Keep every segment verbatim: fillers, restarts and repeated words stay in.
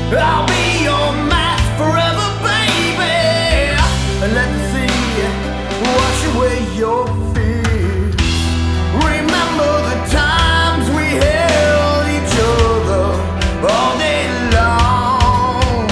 I'll be your match forever, baby. And let the sea wash away your fears. Remember the times we held each other all day long.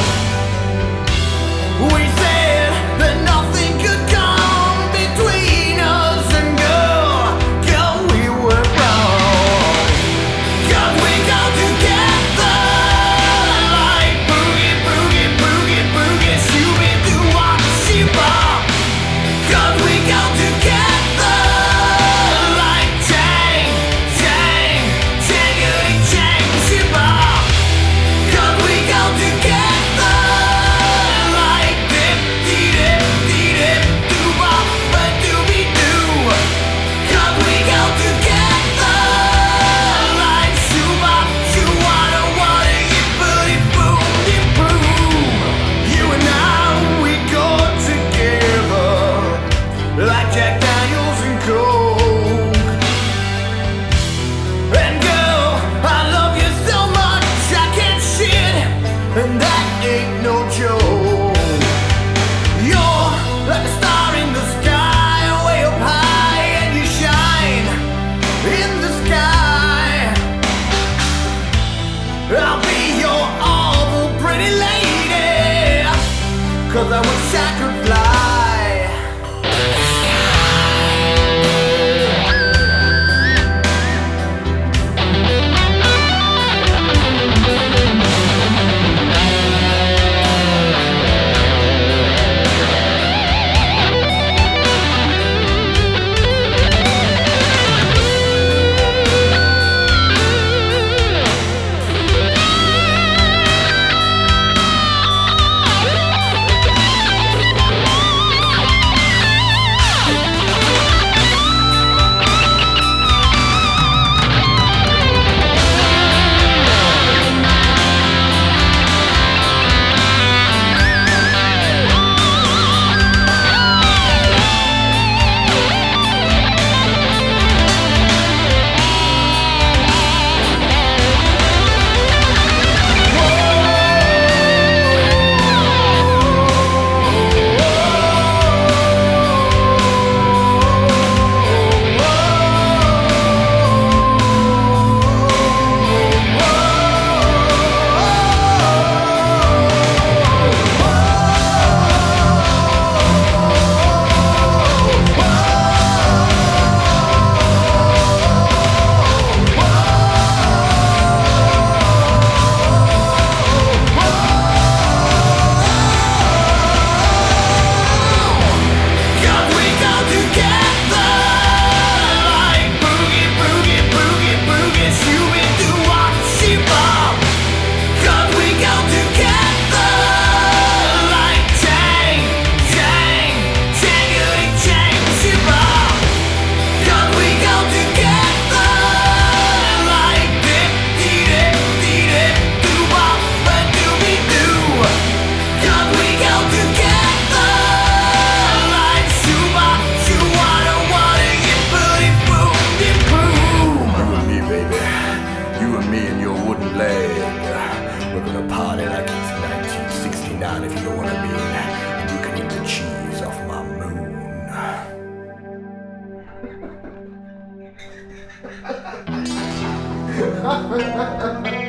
We said that nothing could come between us, and girl, girl, we were wrong. 'Cause we go together like boogie, boogie, boogie, boogie, Shooby-Doo-Wop-Shee-Bop. 'Cause we go together like Chang, Chang, Changity-Chang, Shee-Bop. 'Cause we go together like dip-dee-dip-dee-dip, doo-bop-a-dooby-doo. 'Cause we go together like shoo-bop, shoo-wada-wada, yippity-boom-de-boom. You and I, we go together like Jack Daniels and Coke. And girl, I love you so much I can't shit, and that ain't no joke. You're like a star in the sky, way up high, and you shine in the sky. I'll be your awful pretty lady, 'cause I wish I could fly. We're gonna party like it's nineteen sixty-nine, if you know what I mean. And you can eat the cheese off my moon.